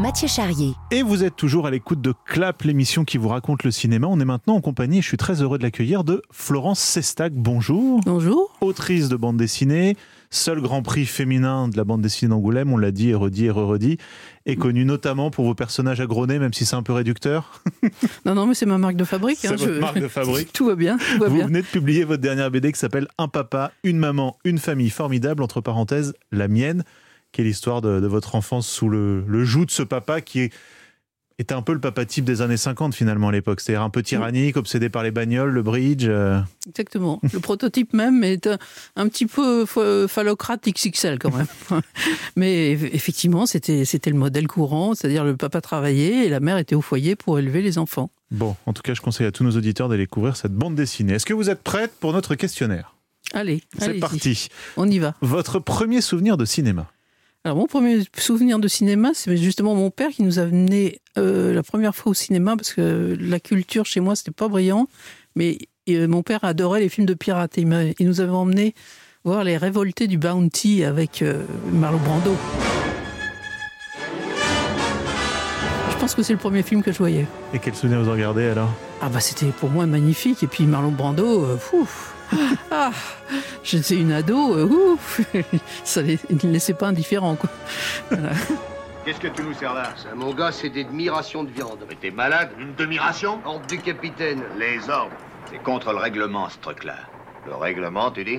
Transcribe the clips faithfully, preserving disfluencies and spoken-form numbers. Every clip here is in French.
Mathieu Charrier. Et vous êtes toujours à l'écoute de Clap, l'émission qui vous raconte le cinéma. On est maintenant en compagnie, je suis très heureux de l'accueillir, de Florence Sestac. Bonjour. Bonjour. Autrice de bande dessinée, seul grand prix féminin de la bande dessinée d'Angoulême, on l'a dit et redit et re-redit, et connue notamment pour vos personnages agronnés, même si c'est un peu réducteur. Non, non, mais c'est ma marque de fabrique. C'est hein, votre je... marque de fabrique. Tout va bien, tout va Vous bien. venez de publier votre dernière B D qui s'appelle Un papa, une maman, une famille formidable, entre parenthèses, la mienne, qui est l'histoire de, de votre enfance sous le, le joug de ce papa qui est, était un peu le papa type des années cinquante finalement à l'époque. C'est-à-dire un peu tyrannique, obsédé par les bagnoles, le bridge. Euh... Exactement. Le prototype même est un, un petit peu phallocrate X X L quand même. Mais effectivement, c'était, c'était le modèle courant, c'est-à-dire le papa travaillait et la mère était au foyer pour élever les enfants. Bon, en tout cas, je conseille à tous nos auditeurs d'aller découvrir cette bande dessinée. Est-ce que vous êtes prête pour notre questionnaire ? Allez, c'est allez-y. parti. On y va. Votre premier souvenir de cinéma ? Alors, mon premier souvenir de cinéma, c'est justement mon père qui nous a amenés euh, la première fois au cinéma, parce que la culture chez moi, c'était pas brillant, mais euh, mon père adorait les films de pirates. Il, il nous avait emmenés voir Les Révoltés du Bounty avec euh, Marlon Brando. Je pense que c'est le premier film que je voyais. Et quel souvenir vous en gardez alors ? Ah bah c'était pour moi magnifique. Et puis Marlon Brando, euh, ouf, ah, j'étais une ado, euh, ouf, ça ne les laissait pas indifférents, quoi. Voilà. Qu'est-ce que tu nous sers là ? Ça, mon gars, c'est des demi-rations de viande. Mais t'es malade ? Une demi-ration ? Ordre du capitaine. Les ordres. C'est contre le règlement, ce truc-là. Le règlement, tu dis ?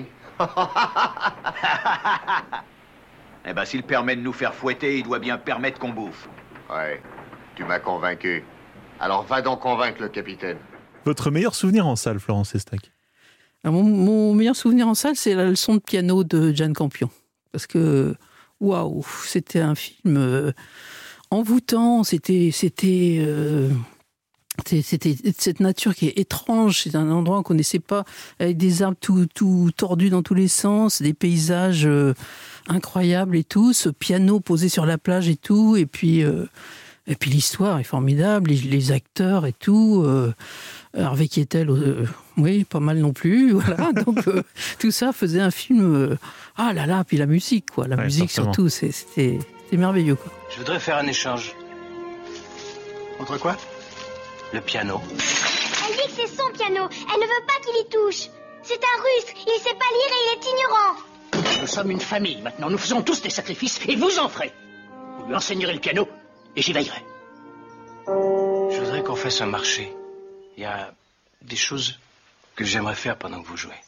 Eh ben, s'il permet de nous faire fouetter, il doit bien permettre qu'on bouffe. Ouais, tu m'as convaincu. Alors va donc convaincre le capitaine. Votre meilleur souvenir en salle, Florence Sestac ? Alors, mon, mon meilleur souvenir en salle, c'est la leçon de piano de Jane Campion. Parce que, waouh, c'était un film euh, envoûtant, c'était... c'était euh, C'était cette nature qui est étrange, c'est un endroit qu'on ne connaissait pas, avec des arbres tout, tout tordus dans tous les sens, des paysages euh, incroyables et tout, ce piano posé sur la plage et tout, et puis, euh, et puis l'histoire est formidable, les, les acteurs et tout, euh, Harvey Keitel, euh, oui, pas mal non plus, voilà, donc euh, tout ça faisait un film, euh, ah là là, puis la musique, quoi, la ouais, musique forcément. surtout, c'est, c'était, c'était merveilleux, quoi. Je voudrais faire un échange. Entre quoi ? Le piano. Elle dit que c'est son piano. Elle ne veut pas qu'il y touche. C'est un russe. Il sait pas lire et il est ignorant. Nous sommes une famille maintenant. Nous faisons tous des sacrifices et vous en ferez. Vous lui enseignerez le piano et j'y veillerai. Je voudrais qu'on fasse un marché. Il y a des choses que j'aimerais faire pendant que vous jouez.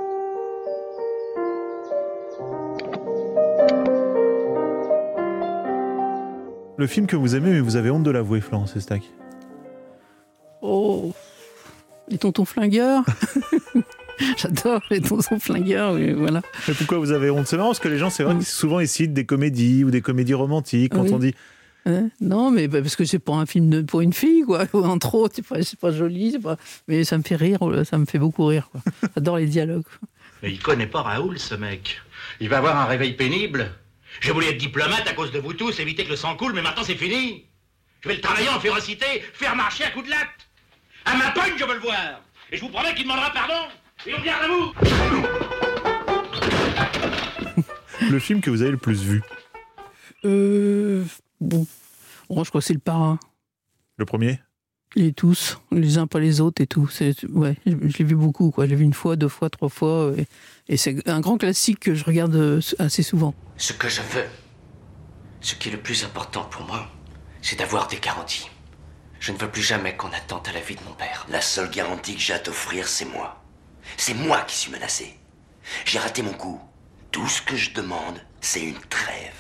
Le film que vous aimez, mais vous avez honte de l'avouer, Florence Sestac. Oh, les tontons flingueurs. J'adore les tontons flingueurs, oui, voilà. Mais pourquoi vous avez honte ? C'est marrant parce que les gens, c'est vrai que souvent ils citent des comédies ou des comédies romantiques quand oui. on dit... Hein non, mais parce que c'est pas un film de, pour une fille, quoi. Entre autres, c'est pas, c'est pas joli, c'est pas... mais ça me fait rire, ça me fait beaucoup rire, quoi. J'adore les dialogues. Mais il connaît pas Raoul, ce mec. Il va avoir un réveil pénible. J'ai voulu être diplomate à cause de vous tous, éviter que le sang coule, mais maintenant c'est fini. Je vais le travailler en férocité, faire marcher à coups de latte. À ma pogne, je veux le voir. Et je vous promets qu'il demandera pardon. Et on regarde à vous. Le film que vous avez le plus vu ? Euh... Bon, bon je crois que c'est Le Parrain. Le premier ? Les tous, les uns pas les autres et tout. C'est, ouais, je, je l'ai vu beaucoup, quoi. Je l'ai vu une fois, deux fois, trois fois. Et, et c'est un grand classique que je regarde assez souvent. Ce que je veux, ce qui est le plus important pour moi, c'est d'avoir des garanties. Je ne veux plus jamais qu'on attente à la vie de mon père. La seule garantie que j'ai à t'offrir, c'est moi. C'est moi qui suis menacé. J'ai raté mon coup. Tout ce que je demande, c'est une trêve.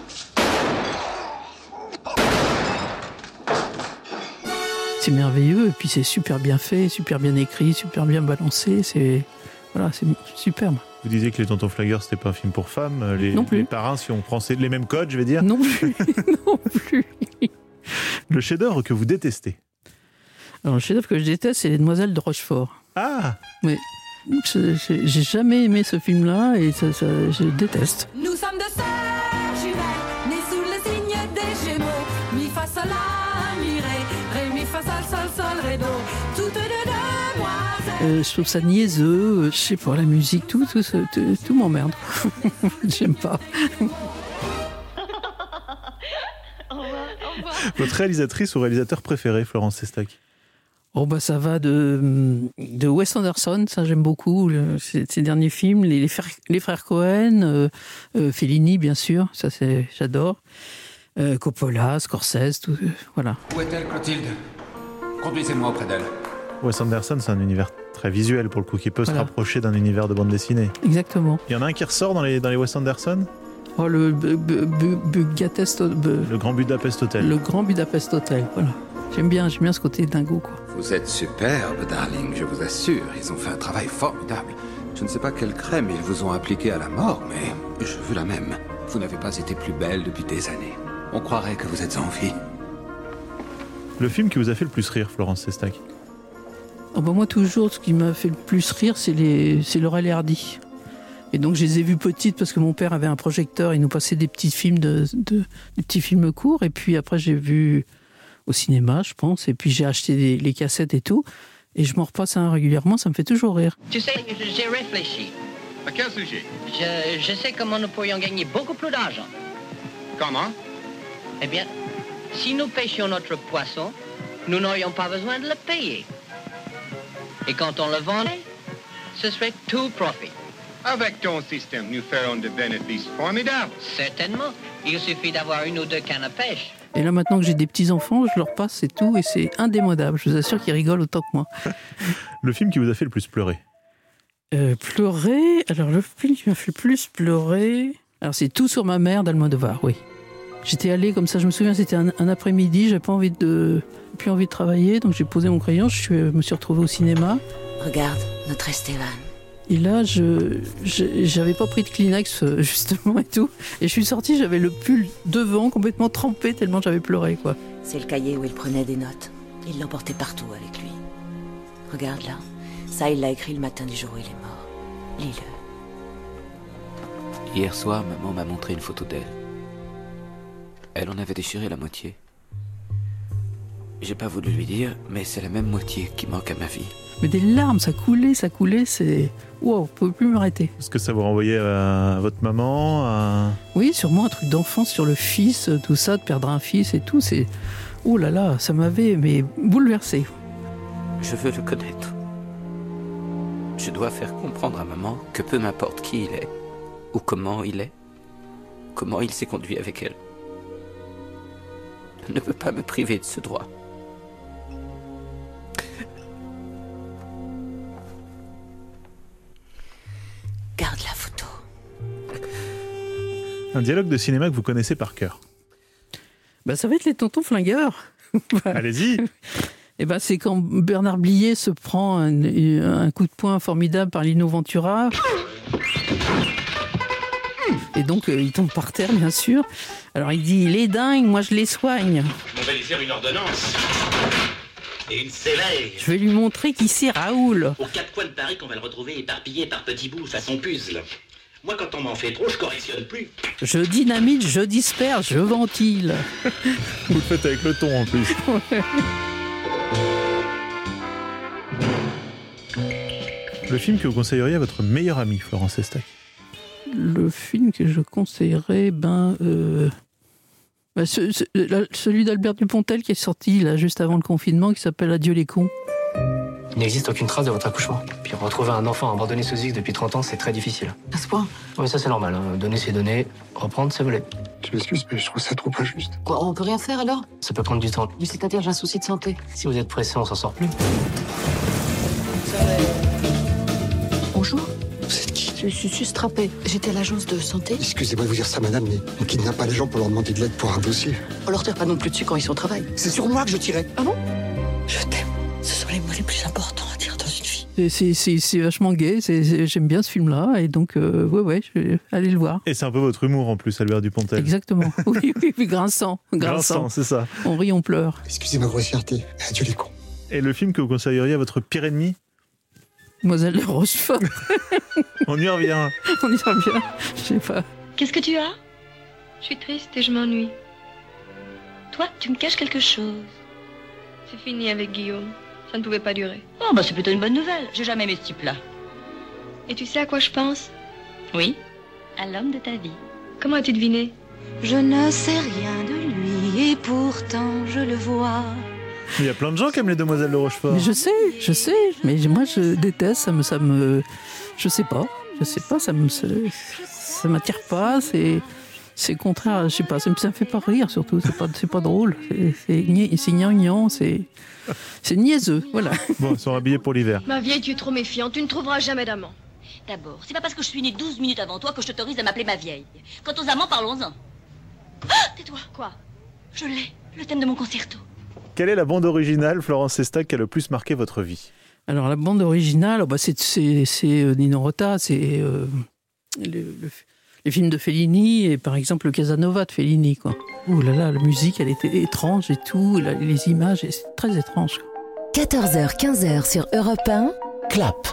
C'est merveilleux, et puis c'est super bien fait, super bien écrit, super bien balancé. C'est, voilà, c'est superbe. Vous disiez que Les Tontons Flingueurs, c'était pas un film pour femmes. Les, non plus. Les Parrains, si on prend les mêmes codes, je vais dire. Non plus, non plus. Le chef-d'œuvre que vous détestez ? Alors, le chef-d'œuvre que je déteste, c'est Les Demoiselles de Rochefort. Ah ! Oui. Je, je, j'ai jamais aimé ce film-là et ça, ça, je déteste. Nous sommes deux sœurs jumelles, nées sous le signe des Gémeaux. Mi fa sol la mi ré, ré mi fa sol sol sol ré do. Toutes deux demoiselles. Euh, je trouve ça niaiseux. Euh, je sais pas, la musique, tout, tout, tout, tout, tout m'emmerde. J'aime pas. on va, on Votre réalisatrice ou réalisateur préféré, Florence Sestac? Oh bah ça va de, de Wes Anderson, ça j'aime beaucoup, le, ses, ses derniers films, les, les, frères, les frères Cohen, euh, euh, Fellini bien sûr, ça c'est, j'adore, euh, Coppola, Scorsese, tout, euh, voilà. Où est-elle, Clotilde? Conduisez-moi auprès d'elle. Wes Anderson, c'est un univers très visuel pour le coup, qui peut Voilà. se rapprocher d'un univers de bande dessinée. Exactement. Il y en a un qui ressort dans les, dans les Wes Anderson? Oh le bu, bu, bu, Budapest, bu, Le Grand Budapest Hotel. le Grand Budapest Hotel, voilà. J'aime bien, j'aime bien ce côté dingo quoi. Vous êtes superbe, darling, je vous assure. Ils ont fait un travail formidable. Je ne sais pas quelle crème ils vous ont appliquée à la mort, mais je veux la même. Vous n'avez pas été plus belle depuis des années. On croirait que vous êtes en vie. Le film qui vous a fait le plus rire, Florence Sestac? Oh bah moi toujours, ce qui m'a fait le plus rire, c'est les, c'est Laurel et Hardy. Et donc je les ai vus petites parce que mon père avait un projecteur, il nous passait des petits films de, de des petits films courts. Et puis après j'ai vu au cinéma, je pense. Et puis j'ai acheté des, les cassettes et tout. Et je m'en repasse un régulièrement, ça me fait toujours rire. Tu sais, j'ai réfléchi. À quel sujet? Je, je sais comment nous pourrions gagner beaucoup plus d'argent. Comment? Eh bien, si nous pêchions notre poisson, nous n'aurions pas besoin de le payer. Et quand on le vendait, ce serait tout profit. Avec ton système, nous ferons des bénéfices formidables. Certainement. Il suffit d'avoir une ou deux cannes à pêche. Et là maintenant que j'ai des petits-enfants, je leur passe et tout, et c'est indémodable. Je vous assure qu'ils rigolent autant que moi. Le film qui vous a fait le plus pleurer? Euh, pleurer. Alors, le film qui m'a fait plus pleurer. Alors, c'est Tout sur ma mère d'Almodovar, oui. J'étais allée comme ça, je me souviens, c'était un, un après-midi, j'avais pas envie de, plus envie de travailler, donc j'ai posé mon crayon, je suis, me suis retrouvée au cinéma. Regarde, notre Esteban. Et là, je, je j'avais pas pris de Kleenex, justement, et tout. Et je suis sortie, j'avais le pull devant, complètement trempé, tellement j'avais pleuré, quoi. C'est le cahier où il prenait des notes. Il l'emportait partout avec lui. Regarde là. Ça, il l'a écrit le matin du jour où il est mort. Lis-le. Hier soir, maman m'a montré une photo d'elle. Elle en avait déchiré la moitié. J'ai pas voulu lui dire, mais c'est la même moitié qui manque à ma vie. Mais des larmes, ça coulait, ça coulait, c'est... Wow, je pouvais plus m'arrêter. Est-ce que ça vous renvoyait à votre maman à... Oui, sûrement un truc d'enfance sur le fils, tout ça, de perdre un fils et tout, c'est... Oh là là, ça m'avait mais bouleversé. Je veux le connaître. Je dois faire comprendre à maman que peu m'importe qui il est, ou comment il est, comment il s'est conduit avec elle. Elle ne peut pas me priver de ce droit. Garde la photo. Un dialogue de cinéma que vous connaissez par cœur? Bah, ça va être les tontons flingueurs. Allez-y. Et ben, c'est quand Bernard Blier se prend un, un coup de poing formidable par Lino Ventura. Et donc, euh, il tombe par terre, bien sûr. Alors, il dit, il est dingue, moi je les soigne. On va lui faire une ordonnance. Et une sévère. Je vais lui montrer qui c'est Raoul. Aux quatre coins de Paris qu'on va le retrouver éparpillé par petits bouts façon puzzle. Moi, quand on m'en fait trop, je correctionne plus. Je dynamite, je disperse, je ventile. Vous le faites avec le ton, en plus. Le film que vous conseilleriez à votre meilleure amie, Florence Sestac? Le film que je conseillerais, ben... Euh... Ben, ce, ce, la, celui d'Albert Dupontel qui est sorti là, juste avant le confinement, qui s'appelle Adieu les cons. Il n'existe aucune trace de votre accouchement. Puis retrouver un enfant abandonné sous X depuis trente ans, c'est très difficile. À ce point? Oui, ça c'est normal. Hein. Donner, c'est donner. Reprendre, c'est voler. Je m'excuse, mais je trouve ça trop injuste. Quoi, on peut rien faire alors? Ça peut prendre du temps. Mais c'est-à-dire, j'ai un souci de santé. Si vous êtes pressé, on s'en sort plus. Bonjour. Vous êtes qui? Je suis sustrappée. J'étais à l'agence de santé. Excusez-moi de vous dire ça, madame, mais on kidnappe pas les gens pour leur demander de l'aide pour un dossier. On leur tire pas non plus dessus quand ils sont au travail. C'est sur moi que je tirais. Ah bon? Je t'aime. Ce sont les mots les plus importants à dire dans une vie. C'est, c'est, c'est, c'est vachement gai, c'est, c'est, j'aime bien ce film-là, et donc, euh, ouais, ouais, je vais aller le voir. Et c'est un peu votre humour en plus, Albert Dupontel. Exactement. Oui, oui, oui, grinçant. Grinçant, Grinçant, c'est ça. On rit, on pleure. Excusez ma grossièreté. Adieu les cons. Et le film que vous conseilleriez à votre pire ennemi? Mademoiselle de Rochefort. On y revient. On y revient. Je sais pas. Qu'est-ce que tu as? Je suis triste et je m'ennuie. Toi, tu me caches quelque chose. C'est fini avec Guillaume. Ça ne pouvait pas durer. Oh, bah c'est plutôt une bonne nouvelle. J'ai jamais aimé ce type-là. Et tu sais à quoi je pense? Oui. À l'homme de ta vie. Comment as-tu deviné? Je ne sais rien de lui et Et pourtant, je le vois. Mais il y a plein de gens qui aiment les Demoiselles de Rochefort. Mais je sais, je sais, mais moi je déteste, ça me, ça me, je sais pas, je sais pas, ça me, ça, ça m'attire pas, c'est, c'est contraire, je sais pas, ça me, ça me fait pas rire surtout, c'est pas, c'est pas drôle, c'est, c'est, gna- c'est gnangnan, c'est, c'est niaiseux, voilà. Bon, ils sont habillés pour l'hiver. Ma vieille, tu es trop méfiante, tu ne trouveras jamais d'amant. D'abord, c'est pas parce que je suis née douze minutes avant toi que je t'autorise à m'appeler ma vieille. Quant aux amants, parlons-en. Ah, tais-toi. Quoi? Je l'ai, le thème de mon concerto. Quelle est la bande originale, Florence Sestac, qui a le plus marqué votre vie? Alors la bande originale, bah, c'est, c'est, c'est euh, Nino Rota, c'est euh, le, le, les films de Fellini et par exemple le Casanova de Fellini, quoi. Ouh là là, la musique, elle était étrange et tout, la, les images, c'est très étrange. quatorze heures quinze sur Europe un, Clap.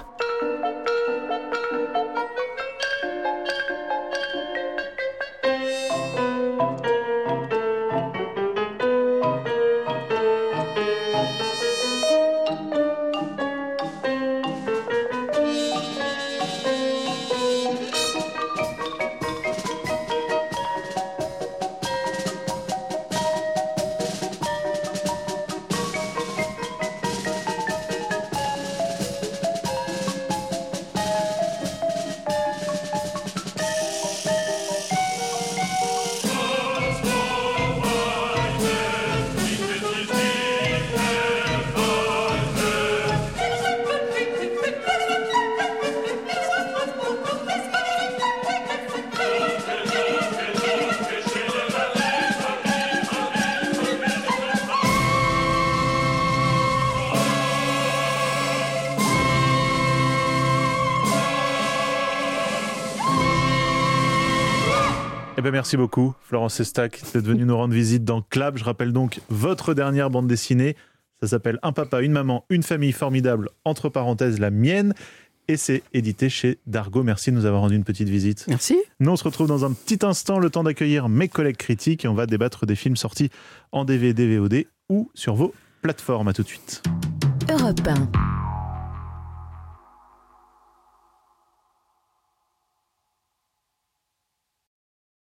Eh ben merci beaucoup, Florence Sestac, d'être venue nous rendre visite dans Clap. Je rappelle donc votre dernière bande dessinée. Ça s'appelle Un papa, une maman, une famille formidable, entre parenthèses la mienne. Et c'est édité chez Dargaud. Merci de nous avoir rendu une petite visite. Merci. Nous, on se retrouve dans un petit instant, le temps d'accueillir mes collègues critiques et on va débattre des films sortis en D V D, V O D ou sur vos plateformes. À tout de suite. Europe un.